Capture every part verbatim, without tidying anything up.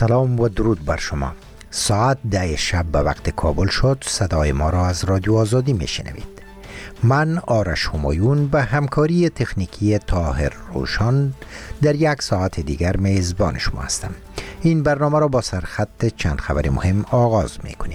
سلام و درود بر شما. ساعت ده شب به وقت کابل شد. صدای ما را از رادیو آزادی میشنوید. من آرش همایون به همکاری تکنیکی طاهر روشان در یک ساعت دیگر میزبان شما هستم. این برنامه را با سرخط چند خبر مهم آغاز میکنیم.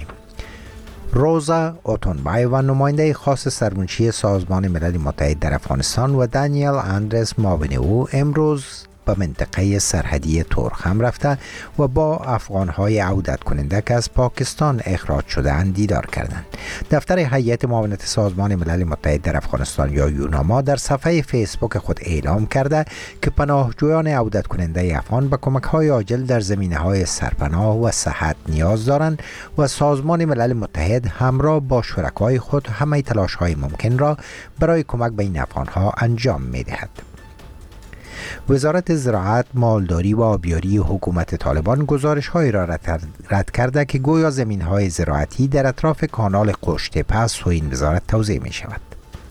روزا اوتونبای و نماینده خاص سرمنشی سازمان ملل متحد در افغانستان و دانیل اندرس معاون او امروز به منطقه سرحدی تورخم رفته و با افغانهای عودت کننده که از پاکستان اخراج شده اند دیدار کردند. دفتر هیئت معاونت سازمان ملل متحد در افغانستان یا یوناما در صفحه فیسبوک خود اعلام کرده که پناهجویان عودت کننده افغان به کمک‌های عاجل در زمینه‌های سرپناه و صحت نیاز دارند و سازمان ملل متحد همراه با شرکای خود همه تلاش‌های ممکن را برای کمک به این افغان‌ها انجام می‌دهد. وزارت زراعت، مالداری و آبیاری حکومت طالبان گزارش‌هایی را رد کرده که گویا زمین‌های زراعتی در اطراف کانال قشت‌تپه از سوی این وزارت توزیع می‌شود.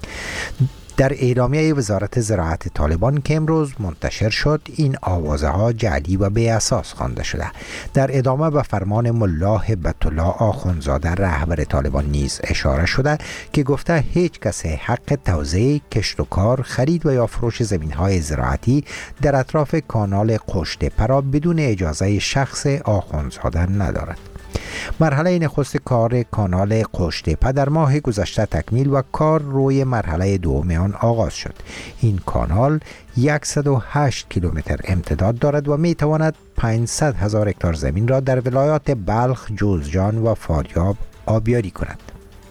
در اعلامیه وزارت زراعت طالبان که امروز منتشر شد، این آوازه ها جعلی و بی اساس خوانده شده. در ادامه به فرمان ملا هبت الله آخوندزاده رهبر طالبان نیز اشاره شده که گفته هیچ کس حق توزیع، کشت و کار، خرید و یا فروش زمین‌های زراعتی در اطراف کانال قشت‌تپه را بدون اجازه شخص آخوندزاده ندارد. مرحله نخست کار کانال قشت‌تپه در ماه گذشته تکمیل و کار روی مرحله دوم آن آغاز شد. این کانال صد و هشت کیلومتر امتداد دارد و می تواند پانصد هزار هکتار زمین را در ولایات بلخ، جوزجان و فاریاب آبیاری کند.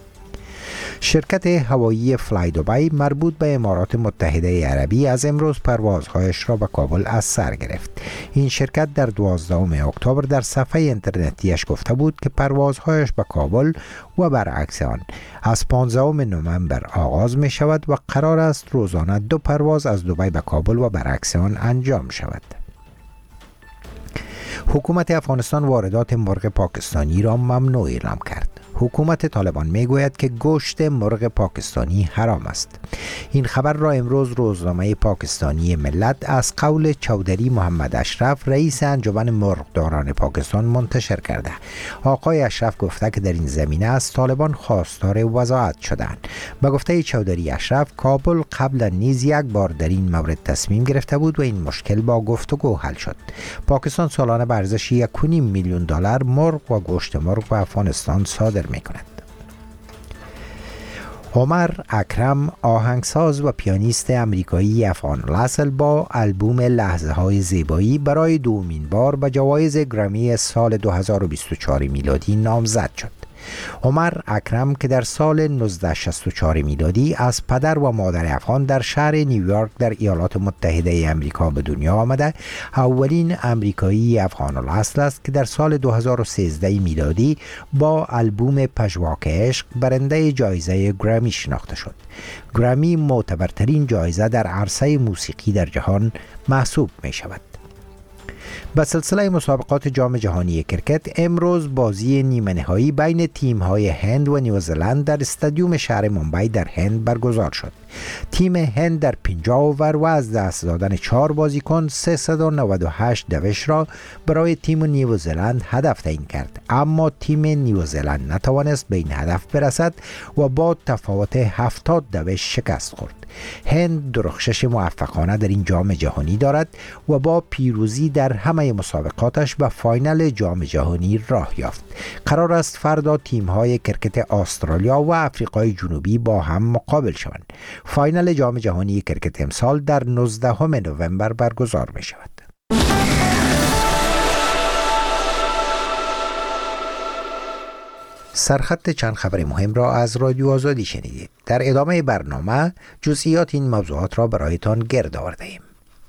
شرکت هوایی فلای دبی مربوط به امارات متحده عربی از امروز پروازهایش را به کابل از سر گرفت. این شرکت در دوازدهم اکتبر در صفحه اینترنتیش گفته بود که پروازهایش به کابل و برعکس آن از پانزدهم نوامبر آغاز می شود و قرار است روزانه دو پرواز از دبی به کابل و برعکس آن انجام شود. حکومت افغانستان واردات مرغ پاکستانی را ممنوع اعلام کرد. حکومت طالبان میگوید که گوشت مرغ پاکستانی حرام است. این خبر را امروز روزنامه پاکستانی ملت از قول چودری محمد اشرف رئیس انجمن مرغداران پاکستان منتشر کرده. آقای اشرف گفته که در این زمینه از طالبان خواستار وضاحت شدند. به گفته چودری اشرف، کابل قبلا نیز یک بار در این مورد تصمیم گرفته بود و این مشکل با گفتگو حل شد. پاکستان سالانه به ارزش یک و نیم میلیون دلار مرغ و گوشت مرغ به افغانستان صادر می کند. عمر اکرم آهنگساز و پیانیست امریکایی افغان الاصل با آلبوم لحظه های زیبایی برای دومین بار به جوایز گرامی سال دو هزار و بیست و چهار میلادی نامزد شد. عمر اکرم که در سال نوزده شصت و چهار میلادی از پدر و مادر افغان در شهر نیویورک در ایالات متحده آمریکا به دنیا آمده، اولین امریکایی افغان الاصل است که در سال دو هزار و سیزده میلادی با آلبوم پژواک عشق برنده جایزه گرامی شناخته شد. گرامی معتبرترین جایزه در عرصه موسیقی در جهان محسوب می شود. به سلسله مسابقات جام جهانی کرکت امروز بازی نیمه نهایی بین تیم‌های هند و نیوزلند در استادیوم شهر ممبئی در هند برگزار شد. تیم هند در پنجاه اوور و از دست دادن چهار بازیکن سیصد و نود و هشت دوش را برای تیم نیوزلند هدف تعیین کرد، اما تیم نیوزلند نتوانست به این هدف برسد و با تفاوت هفتاد دوش شکست خورد. هند درخشش موفقانه در این جام جهانی دارد و با پیروزی در همه مسابقاتش به فاینال جام جهانی راه یافت. قرار است فردا تیم‌های کرکت استرالیا و آفریقای جنوبی با هم مقابل شوند. فاینال جام جهانی کرکت امسال در نوزدهم نوامبر برگزار می شود. سرخط چند خبر مهم را از رادیو آزادی شنیدید. در ادامه برنامه جزئیات این موضوعات را برایتان گرد آورده ایم.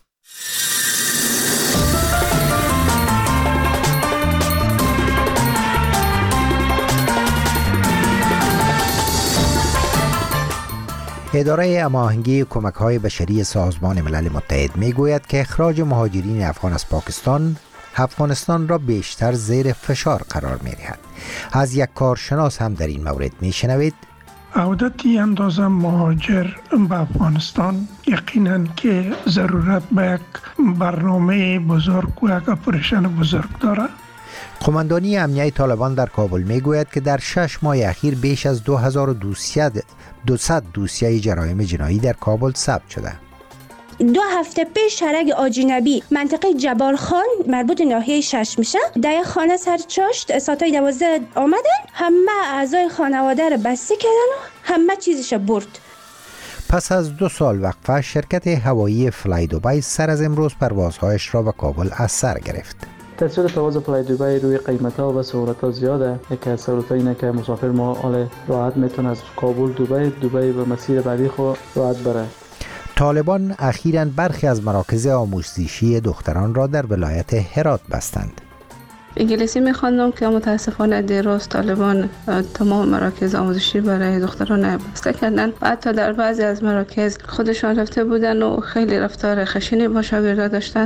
اداره هماهنگی کمک‌های بشری سازمان ملل متحد می‌گوید که اخراج مهاجرین افغان از پاکستان افغانستان را بیشتر زیر فشار قرار می‌دهد. از یک کارشناس هم در این مورد می‌شنوید. عودت اندازه مهاجر به افغانستان یقیناً که ضرورت به یک برنامه بزرگ و یک اپریشن بزرگ داره. قماندانی امنیه طالبان در کابل میگوید که در شش ماه اخیر بیش از دو هزار و دویست دوسیه جرایم جنایی در کابل ثبت شده. دو هفته پیش شرک آجنبی منطقه جبال خان مربوط ناحیه شش میشه در خانه سرچاشت ساعتای دوازده آمدن، همه اعضای خانواده رو بسته کردن و همه چیزش برد. پس از دو سال وقفه شرکت هوایی فلای دوبای سر از امروز پروازهایش را به کابل از سر گرفت. تاثیر پرواز فلای دوبای روی قیمت‌ها و سهولت‌ها زیاده. یکی از سهولت‌ها اینه که مسافر ما حال راحت میتونه از کابل دوبای دوبای به مسیر بعدی خود راحت بره. طالبان اخیراً برخی از مراکز آموزشی دختران را در ولایت هرات بستند. انگلیسی می‌خواندم که متاسفانه دیروز طالبان تمام مراکز آموزشی برای دختران بسته کردن. حتی در بعضی از مراکز خودشان رفته بودن و خیلی رفتار خشنی با شاگردان داشتن.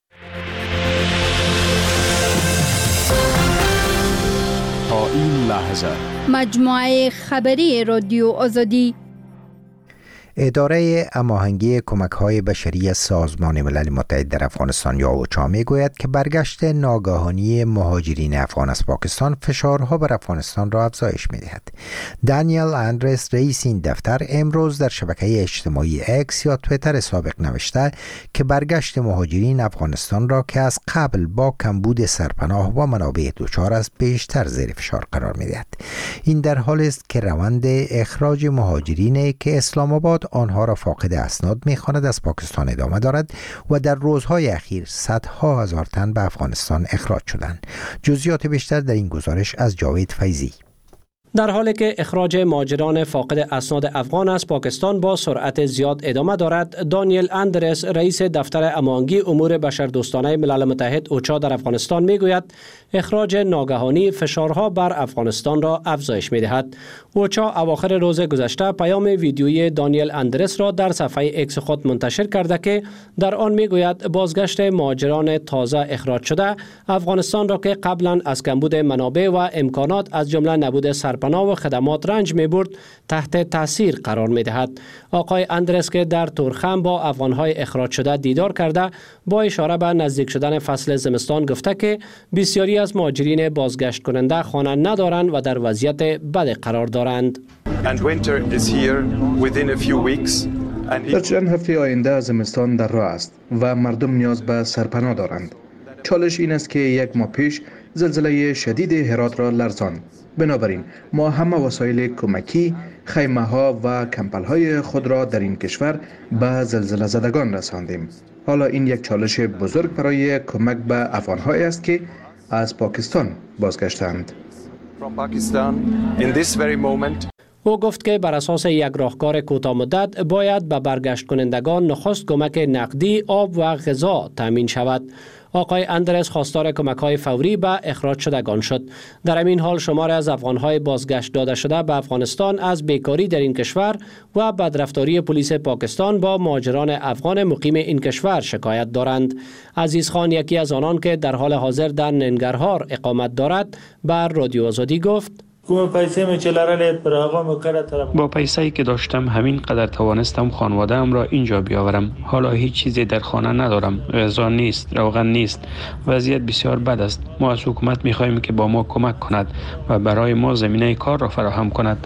تا این لحظه مجموعه خبری رادیو آزادی. اداره هماهنگی کمک‌های بشری سازمان ملل متحد در افغانستان یا اوچا میگوید که برگشت ناگهانی مهاجرین افغان از پاکستان فشارها بر افغانستان را افزایش می‌دهد. دانیل اندرس رئیس این دفتر امروز در شبکه اجتماعی اکس یا توییتر سابق نوشته که برگشت مهاجرین افغانستان را که از قبل با کمبود سرپناه و منابع دچار است بیشتر زیر فشار قرار می‌دهد. این در حالی است که روند اخراج مهاجرین که اسلام آباد آنها را فاقد اسناد می‌خواند از پاکستان ادامه دارد و در روزهای اخیر صدها هزار تن به افغانستان اخراج شدند. جزئیات بیشتر در این گزارش از جاوید فیضی. در حالی که اخراج مهاجران فاقد اسناد افغان از پاکستان با سرعت زیاد ادامه دارد، دانیل اندرس رئیس دفتر هماهنگی امور بشردوستانه ملل متحد اوچا در افغانستان میگوید اخراج ناگهانی فشارها بر افغانستان را افزایش میدهد. اوچا اواخر روز گذشته پیام ویدیویی دانیل اندرس را در صفحه اکس خود منتشر کرده که در آن میگوید بازگشت مهاجران تازه اخراج شده افغانستان را که قبلا از کمبود منابع و امکانات از جمله نبود سرپناه و خدمات رنج می‌برد تحت تاثیر قرار می‌دهد. آقای اندرس که در تورخم با افغان‌های اخراج شده دیدار کرده با اشاره به نزدیک شدن فصل زمستان گفته که بسیاری از مهاجرین بازگشت کننده خانه ندارند و در وضعیت بد قرار دارند. در چند هفته آینده زمستان در راه است و مردم نیاز به سرپناه دارند. چالش این است که یک ماه پیش زلزله شدید هرات را لرزاند. بنابراین ما همه وسایل کمکی، خیمه ها و کمپل های خود را در این کشور به زلزله زدگان رساندیم. حالا این یک چالش بزرگ برای کمک به افغان های است که از پاکستان بازگشتند. او گفت که بر اساس یک راهکار کوتاه مدت باید به برگشت کنندگان نخست کمک نقدی، آب و غذا تامین شود. آقای اندرس خواستار کمک‌های فوری به اخراج شدگان شد. در همین حال شمار از افغان‌های بازگشت داده شده به افغانستان از بیکاری در این کشور و بدرفتاری پلیس پاکستان با مهاجران افغان مقیم این کشور شکایت دارند. عزیز خان یکی از آنان که در حال حاضر در ننگرهار اقامت دارد بر رادیو آزادی گفت: با پیسه‌ای که داشتم همین قدر توانستم خانواده‌ام را اینجا بیاورم. حالا هیچ چیزی در خانه ندارم. غذا نیست، روغن نیست. وضعیت بسیار بد است. ما از حکومت می‌خواهیم که با ما کمک کند و برای ما زمینه کار را فراهم کند.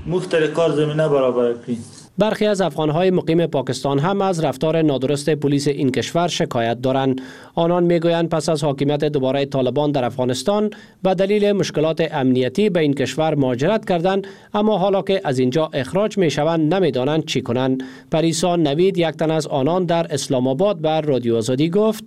برخی از افغان‌های مقیم پاکستان هم از رفتار نادرست پلیس این کشور شکایت دارند. آنان میگویند پس از حاکمیت دوباره طالبان در افغانستان به دلیل مشکلات امنیتی به این کشور مهاجرت کردند، اما حالا که از اینجا اخراج میشوند نمیدانند چی کنند. پریسا نوید یک تن از آنان در اسلام آباد بر رادیو آزادی گفت: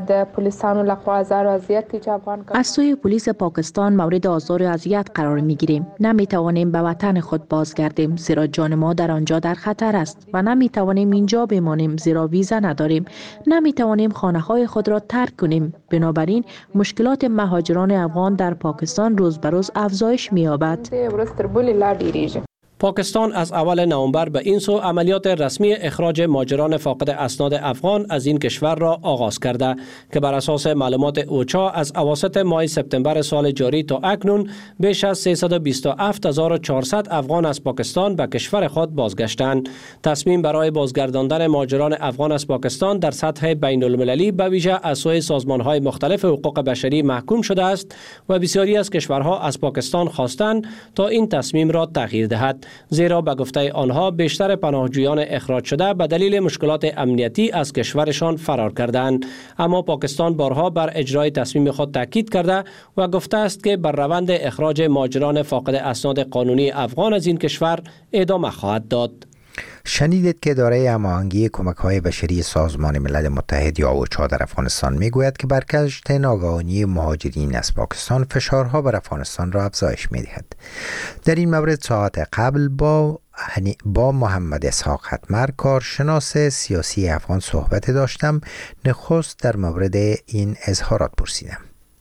از سوی پلیس پاکستان مورد آزار و اذیت قرار میگیریم. نمیتوانیم به وطن خود بازگردیم زیرا جان ما در آنجا در خطر است و نمیتوانیم اینجا بمانیم زیرا ویزا نداریم. نمیتوانیم خانه های خود را ترک کنیم. بنابراین مشکلات مهاجران افغان در پاکستان روز به روز افزایش می‌یابد. پاکستان از اول نوامبر به این سو عملیات رسمی اخراج مهاجران فاقد اسناد افغان از این کشور را آغاز کرده که بر اساس معلومات اوچا از اواسط ماه سپتامبر سال جاری تا اکنون بیش از سیصد و بیست و هفت هزار و چهارصد افغان از پاکستان به کشور خود بازگشتند. تصمیم برای بازگرداندن مهاجران افغان از پاکستان در سطح بین المللی به ویژه از سوی سازمان‌های مختلف حقوق بشری محکوم شده است و بسیاری از کشورها از پاکستان خواستند تا این تصمیم را تغییر دهد، زیرا به گفته آنها بیشتر پناهجویان اخراج شده به دلیل مشکلات امنیتی از کشورشان فرار کردند. اما پاکستان بارها بر اجرای تصمیم خود تاکید کرده و گفته است که بر روند اخراج مهاجران فاقد اسناد قانونی افغان از این کشور ادامه خواهد داد. شنیدید که اداره هماهنگی کمک‌های بشری سازمان ملل متحد یا اوچا در افغانستان میگوید که برگشت ناگهانی مهاجرین از پاکستان فشارها بر افغانستان را افزایش می‌دهد. در این مورد ساعت قبل با با محمد اسحاق حتمر، کارشناس سیاسی افغان، صحبت داشتم. نخست در مورد این اظهارات پرسیدم.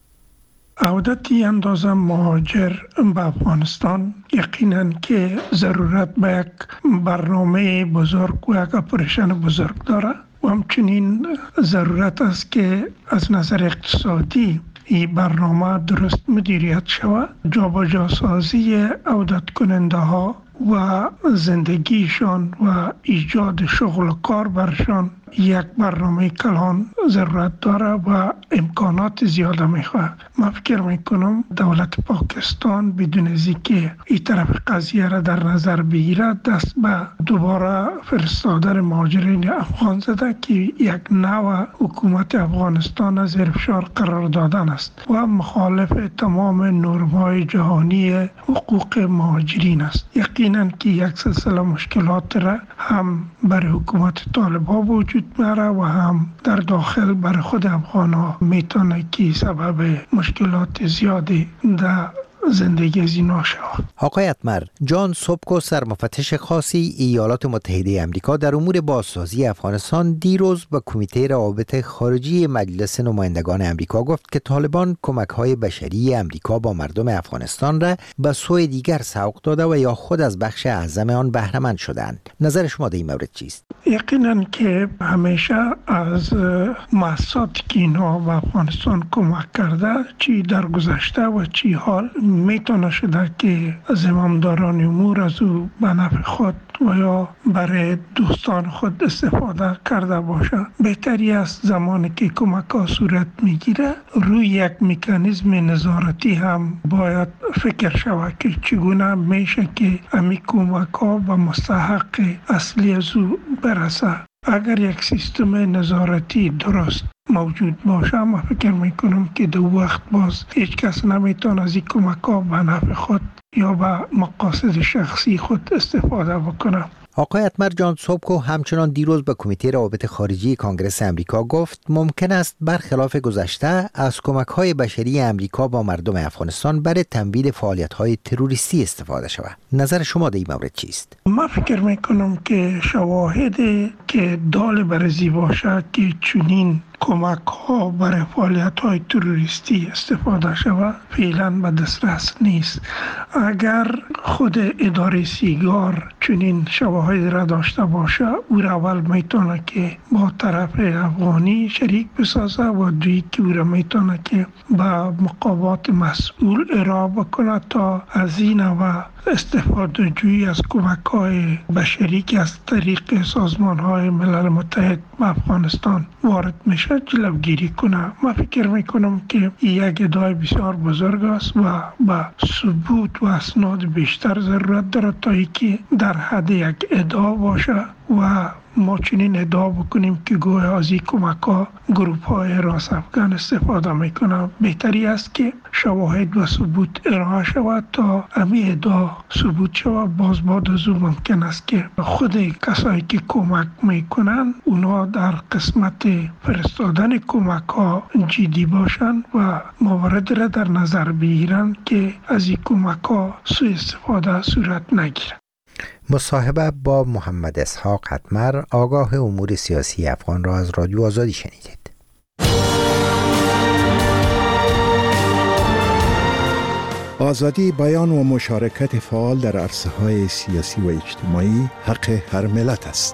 عودتی اندازه مهاجر به افغانستان یقینا که ضرورت به یک برنامه بزرگ و یک اپریشن بزرگ داره و همچنین ضرورت است که از نظر اقتصادی این برنامه درست مدیریت شود. جابجا سازی عودت کننده ها و زندگیشان و ایجاد شغل و کار برشان یک برنامه کلان ضرورت داره و امکانات زیاده میخواه. من فکر میکنم دولت پاکستان بدون از اینکه این طرف قضیه را در نظر بگیرد دست به دوباره فرستادن مهاجرین افغان زده که یک نوع حکومت افغانستان از زیر فشار قرار دادن است و مخالف تمام نرم‌های جهانی حقوق مهاجرین است. یقینا که یک سلسله مشکلات را هم برای حکومت طالبان وجود میاره و هم در داخل برای خود افغان‌ها میتونه که سبب مشکلات زیادی در زندگی از اینا شود. آقای حتمر، جان سوبکو، سرمفتش خاصی ایالات متحده آمریکا در امور بازسازی افغانستان، دیروز به کمیته روابط خارجی مجلس نمایندگان آمریکا گفت که طالبان کمک‌های بشری آمریکا با مردم افغانستان را به سوی دیگر سوق داده و یا خود از بخش اعظم آن بهره مند شدند. نظر شما در این مورد چیست؟ یقینا که همیشه از مؤسساتی که اینها به افغانستان کمک کرده، چی در گذشته و چی حال، میتونه شده که زمامداران امور از او به نفع خود و یا برای دوستان خود استفاده کرده باشه. بهتری است زمانی که کمک ها صورت میگیره روی یک مکانیزم نظارتی هم باید فکر شود که چگونه میشه که امی کمک ها به مستحق اصلی از او برسه. اگر یک سیستم نظارتی درست موجود باشه، من فکر میکنم که دو وقت باز هیچ کس نمیتونه از این کمک ها به نفع خود یا به مقاصد شخصی خود استفاده بکنه. آقای حتمر، جان سوبکو همچنان دیروز به کمیته روابط خارجی کانگرس آمریکا گفت ممکن است برخلاف گذشته از کمک‌های بشری آمریکا با مردم افغانستان برای تمویل فعالیت‌های تروریستی استفاده شود. نظر شما در این مورد چیست؟ من فکر میکنم که شواهدی که دال برزی باشه که چنین کمک ها برای فعالیت های تروریستی استفاده شود فعلا به دسترس نیست. اگر خود اداره سیگار چنین شواهد را داشته باشه، او را اول میتونه که با طرف افغانی شریک بسازه و دوی که او را میتونه که با مقامات مسئول ارائه بکنه تا از این و استفاده جویی از کمک های بشری که از طریق سازمان های ملل متحد به افغانستان وارد میشه جلوگیری کنه. من فکر میکنم که یک ادعای بسیار بزرگ است و با ثبوت و اسناد بیشتر ضرورت داره تا اینکه در حد یک ادعا باشه و ما چنین ادعا بکنیم که گویا از این کمک ها گروپ های راست افغان استفاده میکنه. بهتری است که شواهد و ثبوت ارائه شود تا همین ادعا ثبوت شود. باز بعد از اون ممکن است که خود کسایی که کمک میکنن اونا در قسمت فرستادن کمک ها جدی باشن و موارد را در نظر بگیرن که از این کمک ها سوء استفاده صورت نگیره. مصاحبه با محمد اسحاق حتمر، آگاه امور سیاسی افغان را از رادیو آزادی شنیدید. آزادی بیان و مشارکت فعال در عرصه‌های سیاسی و اجتماعی حق هر ملت است.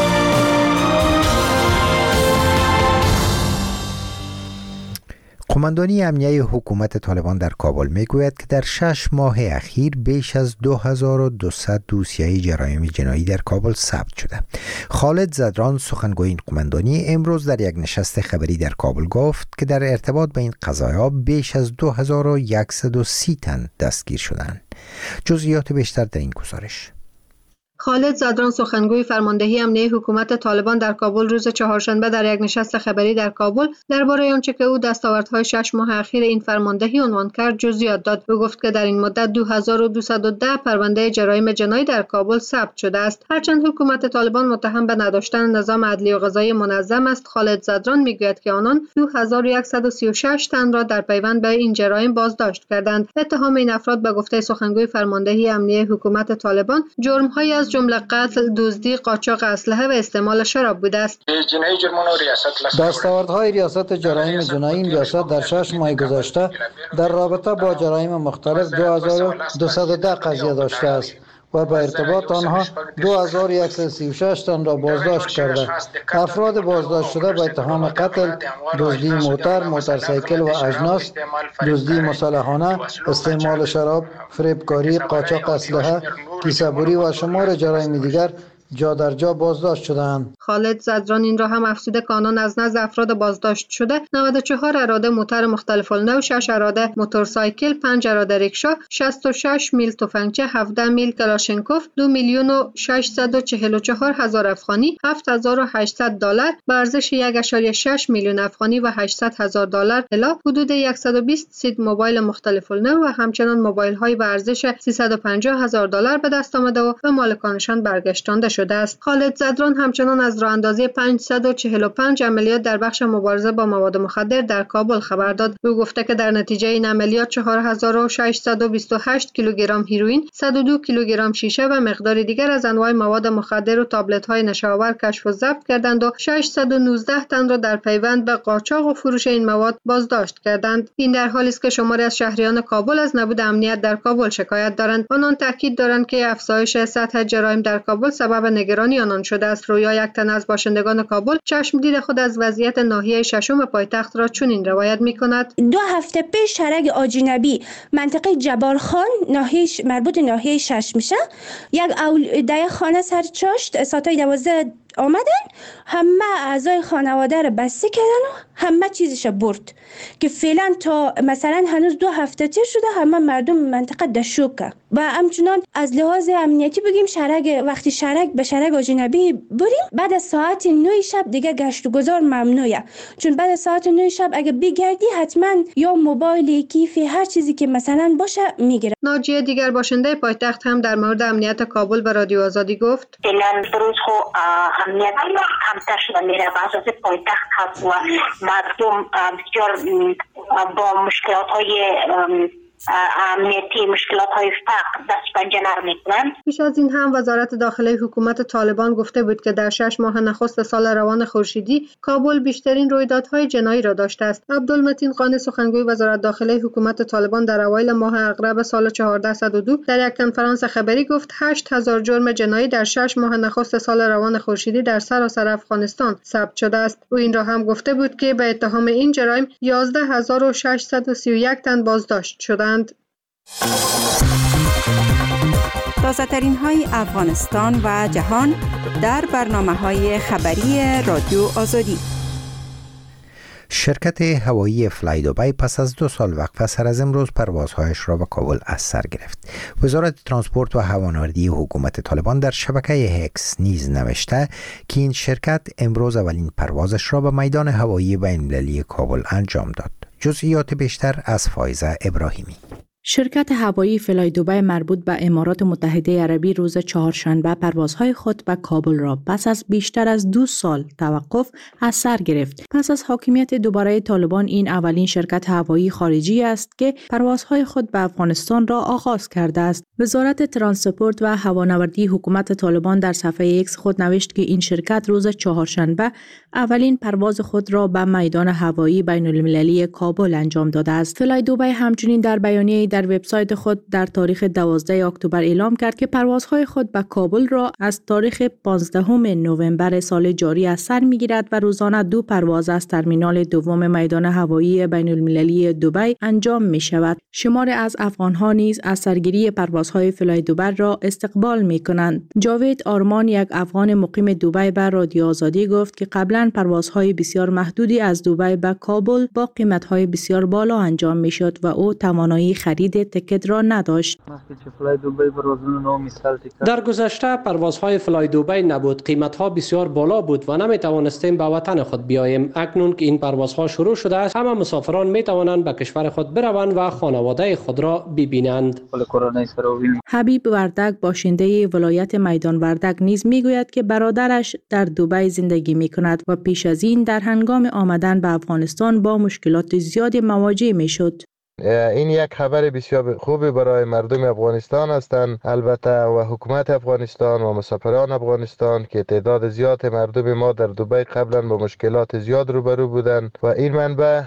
قماندانی امنیه حکومت طالبان در کابل میگوید که در شش ماه اخیر بیش از دو هزار و دویست دوسیه جرایم جنایی در کابل ثبت شده. خالد زدران سخنگوی این قماندانی امروز در یک نشست خبری در کابل گفت که در ارتباط به این قضایا بیش از دو هزار و صد و سی تن دستگیر شدند. جزئیات بیشتر در این گزارش. خالد زدران سخنگوی فرماندهی امنیه حکومت طالبان در کابل روز چهارشنبه در یک نشست خبری در کابل درباره آنچه که او دستاوردهای شش ماه اخیر این فرماندهی عنوان کرد جزئیات داد. او گفت که در این مدت دو هزار و دویست و ده پرونده جرایم جنایی در کابل ثبت شده است. هرچند حکومت طالبان متهم به نداشتن نظام عدلی و قضایی منظم است، خالد زدران میگوید که آنان دو هزار و صد و سی و شش تن را در پیوند به این جرایم بازداشت کردند. اتهام این افراد به گفته سخنگوی فرماندهی امنیه حکومت طالبان جرم‌های از جمله قتل، دزدی، قاچاق اسلحه و استعمال شراب بوده است. دستاوردهای ریاست جرایم جنایی این ریاست در شش ماه گذشته در رابطه با جرایم مختلف دو هزار و دویست و ده قضیه داشته است و به ارتباط آنها دو هزار و صد و سی و شش تن را بازداشت کرده. افراد بازداشت شده به اتهام قتل، دزدی موتر، موتورسیکل و اجناس، دزدی مسلحانه، استعمال شراب، فریبکاری، قاچاق اسلحه، کیسه‌بری و شمار جرایم دیگر جا در جا بازداشت شدند. خالد زدران این را هم افزوده که آنان از نزد افراد بازداشت شده نود و چهار اراده موتر مختلف النوع، شش اراده موتورسایکل، پنج اراده ریکشا، شصت و شش میل تفنگچه، هفده میل کلاشینکوف، دو میلیون و ششصد و چهل و چهار هزار افغانی، هفت هزار و هشتصد دلار به ارزش یک ممیز شش میلیون افغانی و هشتصد هزار دلار الی حدود صد و بیست سید موبایل مختلف النوع و همچنان موبایل های به ارزش سیصد و پنجاه هزار دلار به دست آمده و به مالکانشان برگشتانده شده است. خالد زدران همچنان از راه اندازی پانصد و چهل و پنج عملیات در بخش مبارزه با مواد مخدر در کابل خبر داد. او گفته که در نتیجه این عملیات چهار هزار و ششصد و بیست و هشت کیلوگرم هیروئین، صد و دو کیلوگرم شیشه و مقدار دیگر از انواع مواد مخدر و تابلت‌های نشه‌آور کشف و ضبط کردند و ششصد و نوزده تن را در پیوند به قاچاق و فروش این مواد بازداشت کردند. این در حالی است که شماری از شهریان کابل از نبود امنیت در کابل شکایت دارند. آنان تاکید دارند که افزایش سطح جرایم در کابل سبب نگرانی آنان شده است. رویا یک تن از باشندگان کابل چشم دید خود از وضعیت ناحیه ششم پایتخت را چنین روایت می‌کند. دو هفته پیش شرک آجنبی منطقه جبال خان ناحیه مربوط ناحیه شش میشه، یک اول ده خانه سرچاشت ساعت دوازده آمدن، همه اعضای خانواده را بسته کردن و همه چیزش برد که فعلا تا مثلا هنوز دو هفته تیر شده همه مردم منطقه دشوکه و همچنان از لحاظ امنیتی بگیم شرک وقتی شرک به شرک آجنبی بریم بعد از ساعت نه شب دیگه گشت و گذار ممنوعه، چون بعد از ساعت نه شب اگه بگردی حتما یا موبایل، کیف، هر چیزی که مثلا باشه میگیره. ناجیه دیگر باشنده پایتخت هم در مورد امنیت کابل به رادیو آزادی گفت: امنیت کمتر شده میره و اساس پایتخت هست و مردم بسیار با مشکلات های امنیتی، مشکلات های فقر دست پنجه نرم میکنن. پیش از این هم وزارت داخله حکومت طالبان گفته بود که در شش ماه نخست سال روان خورشیدی کابل بیشترین رویدادهای جنایی را داشته است. عبدالمتین قانی سخنگوی وزارت داخله حکومت طالبان در اوایل ماه اغرب سال چهاردهصد و دو در یک کنفرانس خبری گفت هشت هزار جرم جنایی در شش ماه نخست سال روان خورشیدی در سراسر افغانستان ثبت شده است. او این را هم گفته بود که به اتهام این جرایم یازده هزار و ششصد و سی و یک تن بازداشت شدند. تازه ترین های افغانستان و جهان در برنامه های خبری رادیو آزادی. شرکت هوایی فلای دوبی پس از دو سال وقفه سر از امروز پروازهایش را به کابل از سر گرفت. وزارت ترانسپورت و هوانوردی حکومت طالبان در شبکه هکس نیز نوشته که این شرکت امروز اولین پروازش را به میدان هوایی بین‌المللی کابل انجام داد. جزئیات بیشتر از فایزه ابراهیمی. شرکت هوایی فلای دوبی مربوط به امارات متحده عربی روز چهارشنبه پروازهای خود به کابل را پس از بیشتر از دو سال توقف از سر گرفت. پس از حاکمیت دوباره طالبان این اولین شرکت هوایی خارجی است که پروازهای خود به افغانستان را آغاز کرده است. وزارت ترانسپورت و هوانوردی حکومت طالبان در صفحه ایکس خود نوشت که این شرکت روز چهارشنبه اولین پرواز خود را به میدان هوایی بین‌المللی کابل انجام داده است. فلای دوبی همچنین در بیانیه در در وبسایت خود در تاریخ دوازده اکتبر اعلام کرد که پروازهای خود به کابل را از تاریخ پانزدهم نوامبر سال جاری از سر می‌گیرد و روزانه دو پرواز از ترمینال دوم میدان هوایی بین المللی دبی انجام می‌شود. شمار از افغان‌ها نیز از سرگیری پروازهای فلای دوبر را استقبال می‌کنند. جاوید آرمان، یک افغان مقیم دبی، به رادیو آزادی گفت که قبلا پروازهای بسیار محدودی از دبی به کابل با قیمت‌های بسیار بالا انجام می‌شد و او توانایی خرید تکت را نداشت. در گذشته پروازهای فلای دبی نبود، قیمت‌ها بسیار بالا بود و نمی‌توانستیم به وطن خود بیاییم. اکنون که این پروازها شروع شده است، همه مسافران می‌توانند به کشور خود بروند و خانواده خود را ببینند. حبیب وردک، باشنده ولایت میدان وردک، نیز میگوید که برادرش در دبی زندگی می‌کند و پیش از این در هنگام آمدن به افغانستان با مشکلات زیادی مواجه می‌شد. این یک خبر بسیار خوبی برای مردم افغانستان هستند، البته و حکومت افغانستان و مسافران افغانستان که تعداد زیاد مردم ما در دبی قبلا با مشکلات زیاد روبرو بودند و این منبع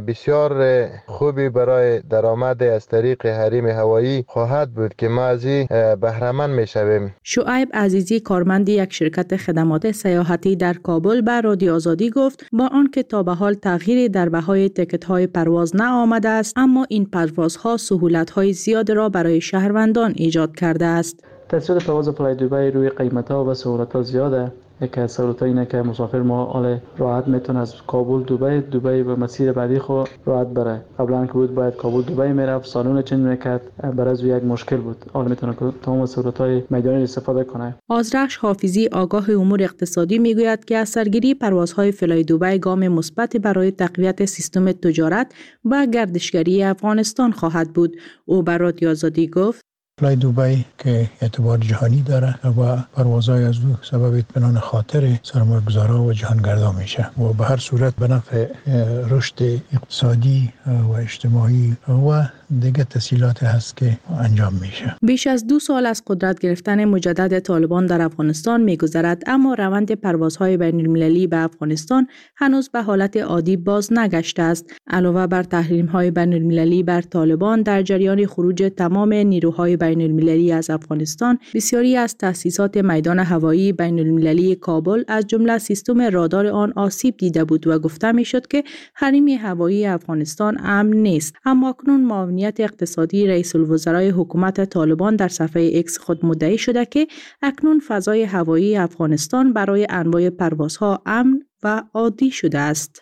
بسیار خوبی برای درآمد از طریق حریم هوایی خواهد بود که ما از این بهره مند میشویم. شعیب عزیزی، کارمند یک شرکت خدمات سیاحتی در کابل، به رادیو آزادی گفت با آنکه تا به حال تغییری در بهای تکت‌های پرواز نآمده است، اما این پروازها سهولت‌های زیاد را برای شهروندان ایجاد کرده است. تاثیر پرواز فلای دبی روی قیمت‌ها و سهولت‌ها زیاده. یکی از سهولت‌ها اینه که مسافر ما حال راحت میتونه از کابل دبی دبی به مسیر بعدی خو راحت بره. قبلا که بود باید کابل دبی میرفت، سالون چنج میکرد، برای از یک مشکل بود. حالا میتونه تمام سهولت‌های میدانی استفاده کنه. آذرخش حافظی، آگاه امور اقتصادی، میگوید که از سرگیری پروازهای فلای دبی گام مثبت برای تقویت سیستم تجارت و گردشگری افغانستان خواهد بود. او به رادیو آزادی گفت فلای دبی که اعتبار جهانی داره و پروازهای از او سبب اطمینان خاطر سرمایه‌گذارا و جهانگردا میشه و به هر صورت به نفع رشد اقتصادی و اجتماعی و دیگه تسهیلات هست که انجام میشه. بیش از دو سال از قدرت گرفتن مجدد طالبان در افغانستان میگذرد، اما روند پروازهای بین المللی به افغانستان هنوز به حالت عادی باز نگشته است. علاوه بر تحریم‌های بین المللی بر طالبان در جریان خروج تمام نیروهای بین المللی از افغانستان، بسیاری از تأسیسات میدان هوایی بین المللی کابل از جمله سیستم رادار آن آسیب دیده بود و گفته میشد که حریم هوایی افغانستان امن نیست. اما اکنون معاونیت اقتصادی رئیس الوزرای حکومت طالبان در صفحه ایکس خود مدعی شده که اکنون فضای هوایی افغانستان برای انواع پروازها امن و عادی شده است.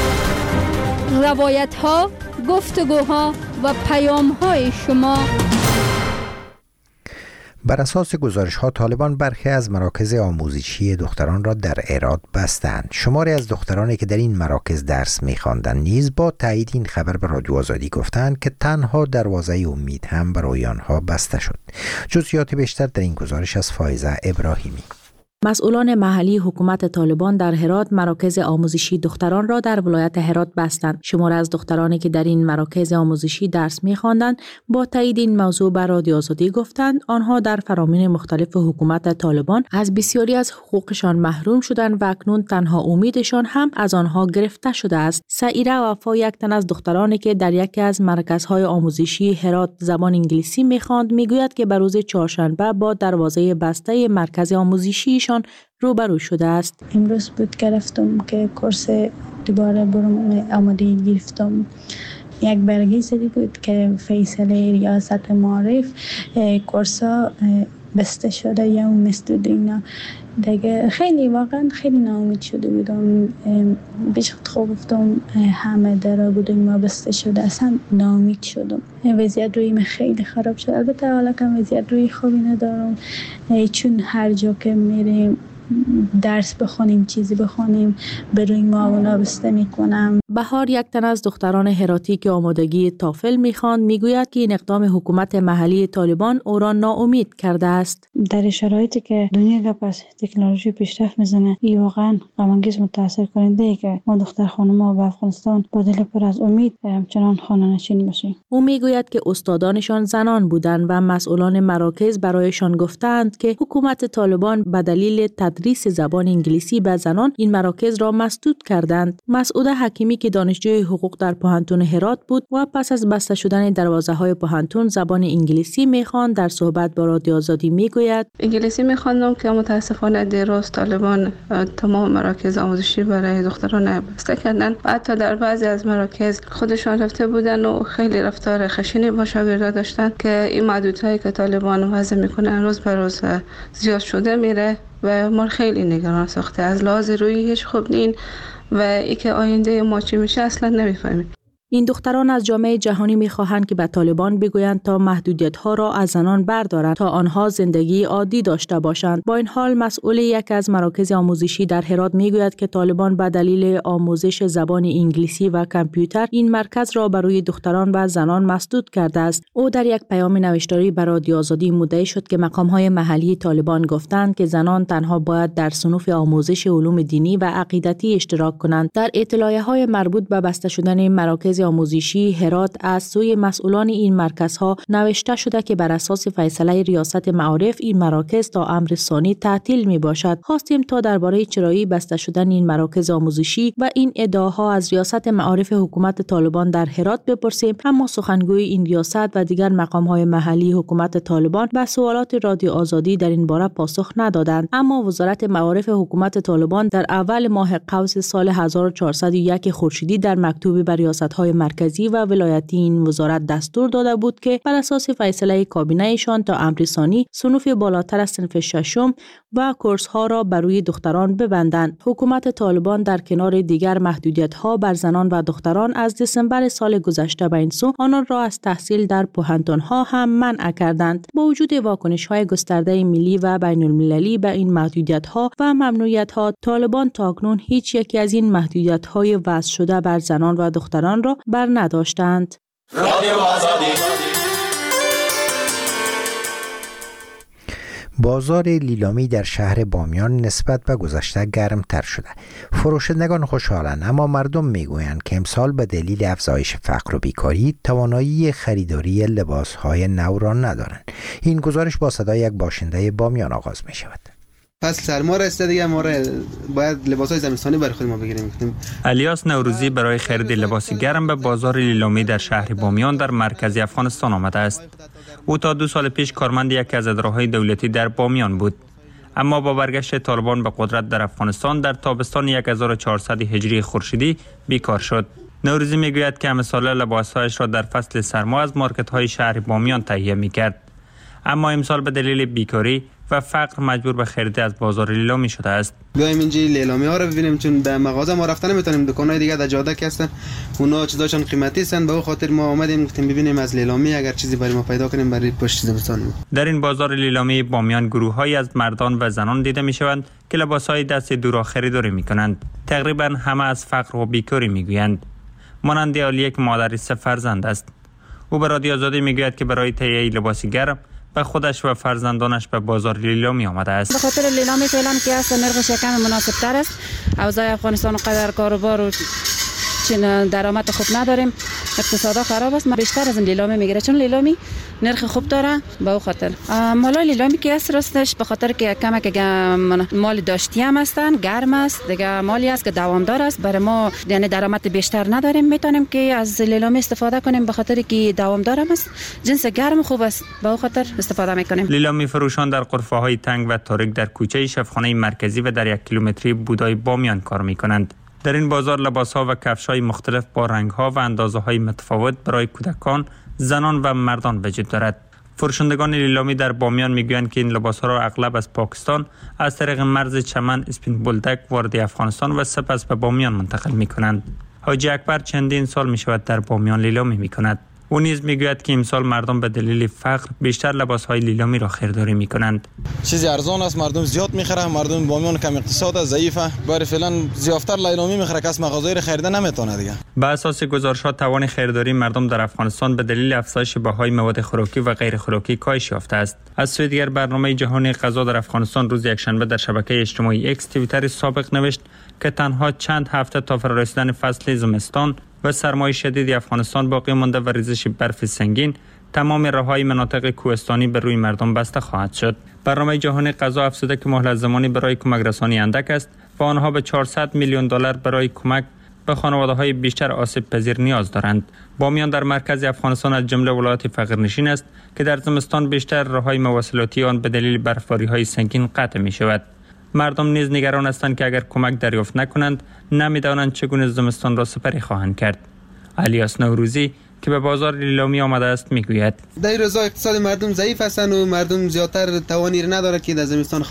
روایت ها، گفتگوها و پیام های شما. بر اساس گزارش ها، طالبان برخی از مراکز آموزشی دختران را در هرات بستند. شماری از دخترانی که در این مراکز درس می‌خواندند نیز با تایید این خبر به رادیو آزادی گفتند که تنها دروازه امید هم برای آنها بسته شد. جزئیات بیشتر در این گزارش از فائزه ابراهیمی. مسئولان محلی حکومت طالبان در هرات مراکز آموزشی دختران را در ولایت هرات بستند. شمار از دخترانی که در این مراکز آموزشی درس می‌خواندند با تایید این موضوع به رادیو آزادی گفتند آنها در فرامین مختلف حکومت طالبان از بسیاری از حقوقشان محروم شدند و اکنون تنها امیدشان هم از آنها گرفته شده است. سعیره وفا، یک تن از دخترانی که در یکی از مرکزهای آموزشی هرات زبان انگلیسی می‌خواند، میگوید که به روز چهارشنبه با دروازه بسته مرکز آموزشی روبرو شده است. امروز بود که رفتم که کورس دوباره برم آمادگی گرفتم. یک برگه سری بود که فیصله ریاست معارف کورس بسته شده یا مثل دینا دیگه. خیلی واقعا خیلی ناامید شده بودم. بیش خوب گفتم همه درا بودیم ما بسته شده، اصلا ناامید شدم. وضعیت روی من خیلی خراب شد. البته حالا که وضعیت روی خوبی ندارم، چون هر جا که میریم درس بخونیم چیزی بخونیم به روی معاونا بسته میکنم. بهار، یک تن از دختران هراتی که آمادگی تافل میخواند، میگوید که این اقدام حکومت محلی طالبان او را ناامید کرده است. در شرایطی که دنیا پس تکنولوژی پیشرفت میزنه، این واقعا غم انگیز متاثر کننده ای که ما دختر خانم‌ها به افغانستان با دل پر از امید همچنان خانه نشین باشیم. او میگوید که استادانشان زنان بودند و مسئولان مراکز برایشان گفتند که حکومت طالبان به دلیل تد تدریس زبان انگلیسی به زنان این مراکز را مسدود کردند. مسعوده حکیمی که دانشجوی حقوق در پوهنتون هرات بود و پس از بسته شدن دروازه‌های پوهنتون زبان انگلیسی می‌خواند، در صحبت با رادیو آزادی میگوید انگلیسی می‌خواندم که متاسفانه دیروز طالبان تمام مراکز آموزشی برای دختران بسته کردن. حتی در بعضی از مراکز خودشان رفته بودن و خیلی رفتار خشنی با شاگردان داشتن که این محدودیتایی که طالبان وضع میکنن روز به روز زیاد شده میره و ما خیلی نگران ساخته. از لحاظ روحی هیچ خوب نین و ای که آینده ما چی میشه اصلا نمیفهمیم. این دختران از جامعه جهانی می‌خواهند که به طالبان بگویند تا محدودیت‌ها را از زنان بردارند تا آنها زندگی عادی داشته باشند. با این حال مسئول یک از مراکز آموزشی در هرات میگوید که طالبان به دلیل آموزش زبان انگلیسی و کامپیوتر این مرکز را برای دختران و زنان مسدود کرده است. او در یک پیام نوشتاری به رادیو آزادی مدعی شد که مقام‌های محلی طالبان گفتند که زنان تنها باید در صنوف آموزش علوم دینی و عقیدتی اشتراک کنند. در اطلاعیه‌های مربوط به بسته شدن مراکز آموزشی هرات از سوی مسئولان این مرکزها نوشته شده که بر اساس فیصله ریاست معارف این مراکز تا امر ثانی تعطیل می باشد. خواستیم تا درباره چرایی بسته شدن این مراکز آموزشی و این ادعاها از ریاست معارف حکومت طالبان در هرات بپرسیم، اما سخنگوی این ریاست و دیگر مقام‌های محلی حکومت طالبان به سوالات رادیو آزادی در این باره پاسخ ندادند. اما وزارت معارف حکومت طالبان در اول ماه قوس سال هزار و چهارصد و یک خورشیدی در مکتوبی به ریاست‌های مرکزی و ولایتی این وزارت دستور داده بود که بر اساس فیصله کابینه ایشان تا امر ثانی صنوف بالاتر از صنف ششم و کورس ها را بر روی دختران ببندند. حکومت طالبان در کنار دیگر محدودیت ها بر زنان و دختران از دسامبر سال گذشته به این سو آنان را از تحصیل در پوهنتون ها هم منع کردند. با وجود واکنش های گسترده ملی و بین المللی به این محدودیت ها و ممنوعیت ها، طالبان تاکنون هیچ یکی از این محدودیت های وضع شده بر زنان و دختران را بر نداشتند. بازار لیلامی در شهر بامیان نسبت به گذشته گرمتر شده. فروشندگان خوشحالند، اما مردم میگویند که امسال به دلیل افزایش فقر و بیکاری توانایی خریداری لباسهای نو را ندارند. این گزارش با صدای یک باشنده بامیان آغاز می شود. پس سرما رسیده دیگه، ما باید لباسای زمستانی برای خود ما بگیریم. الیاس نوروزی برای خرید لباس گرم به بازار لیلامی در شهر بامیان در مرکز افغانستان آمده است. او تا دو سال پیش کارمند یکی از اداره‌های دولتی در بامیان بود، اما با برگشت طالبان به قدرت در افغانستان در تابستان هزار و چهارصد هجری خورشیدی بیکار شد. نوروزی میگوید که امسال لباسهایش را در فصل سرما از مارکت‌های شهر بامیان تهیه می‌کرد، اما امسال به دلیل بیکاری و فقر مجبور به خرید از بازار لیلامی شده است. بیایم اینجا لیلامی ها رو ببینیم، چون به مغازه ما رفتن نمیتونیم. دکان‌های دیگه در جاده که هستن اونا چیزاشون قیمتی هستن، به اون خاطر ما اومدیم گفتیم ببینیم از لیلامی اگر چیزی برای ما پیدا کنیم برای پشت زمستان. در این بازار لیلامی بامیان گروه‌هایی از مردان و زنان دیده می‌شوند که لباس‌های دست دو را خریداری می‌کنند. تقریبا همه از فقر و بیکاری می‌گویند. مانند علی که مادری سه فرزند است. او به رادیو آزادی می‌گوید که برای تهیه لباس گرم به خودش و فرزندانش به بازار لیلامی آمده است. به خاطر لیلامی فعلا که است نرخش کم مناسب تر است. اوضاع افغانستان قدر کاروبار و چون درآمد خوب نداریم، اقتصاد خراب است، ما بیشتر از لیلامی میگیره، چون لیلامی نرخ خوب داره. به او خاطر مال لیلامی که است راستش به خاطر که کمک که مال داشتی هم هستن، گرم است، دیگه مالی است که دوامدار است. برای ما یعنی درآمد بیشتر نداریم، میتونیم که از لیلامی استفاده کنیم به خاطر که دوامدار است، جنس گرم خوب است، به او خاطر استفاده میکنیم. لیلامی فروشان در غرفه های تنگ و تاریک در کوچه شفخانه مرکزی و در یک کیلومتری بودای بامیان کار میکنند. در این بازار لباس‌ها و کفش‌های مختلف با رنگ‌ها و اندازه‌های متفاوت برای کودکان، زنان و مردان وجود دارد. فروشندگان لیلامی در بامیان میگویند که این لباس‌ها را اغلب از پاکستان از طریق مرز چمن اسپین بولدک وارد افغانستان و سپس به بامیان منتقل می‌کنند. حاجی اکبر چندین سال می‌شود در بامیان لیلامی می‌کند. او نیز میگوید که امسال مردم به دلیل فقر بیشتر لباس‌های لیلامی را خریداری می‌کنند. چیزی ارزان است، مردم زیاد می‌خرند، مردم بامیان کم اقتصاد ضعیفه، برای فعلا زیافتر لیلامی می‌خره، کس مغازه‌ای را خرید نمی‌تونه دیگه. به اساس گزارشات توان خریداری مردم در افغانستان به دلیل افزایش بهای مواد خوراکی و غیر خوراکی کاهش یافته است. از سوی دیگر برنامه جهانی غذا در افغانستان روز یکشنبه در شبکه اجتماعی اکس توییتر سابق نوشت که تنها چند هفته تا فرارسیدن فصل زمستان و سرمای شدید افغانستان باقی مانده و ریزش برف سنگین تمام راههای مناطق کوهستانی بر روی مردم بسته خواهد شد. برنامه جهانی غذا افزوده که مهلت زمانی برای کمک رسانی اندک است و آنها به چهارصد میلیون دلار برای کمک به خانواده‌های بیشتر آسیب پذیر نیاز دارند. بامیان در مرکز افغانستان از جمله ولایات فقیرنشین است که در زمستان بیشتر راههای مواصلاتی آن به دلیل برفباری‌های سنگین قطع می‌شود. مردم نیز نگران هستند که اگر کمک دریافت نکنند نمی‌دانند چگونه زمستان را سپری خواهند کرد. الیاس نوروزی که به بازار لیلامی آمده است میگوید در روزا اقتصاد مردم ضعیف هستند و مردم زیادتر توانی نداره که در زمستان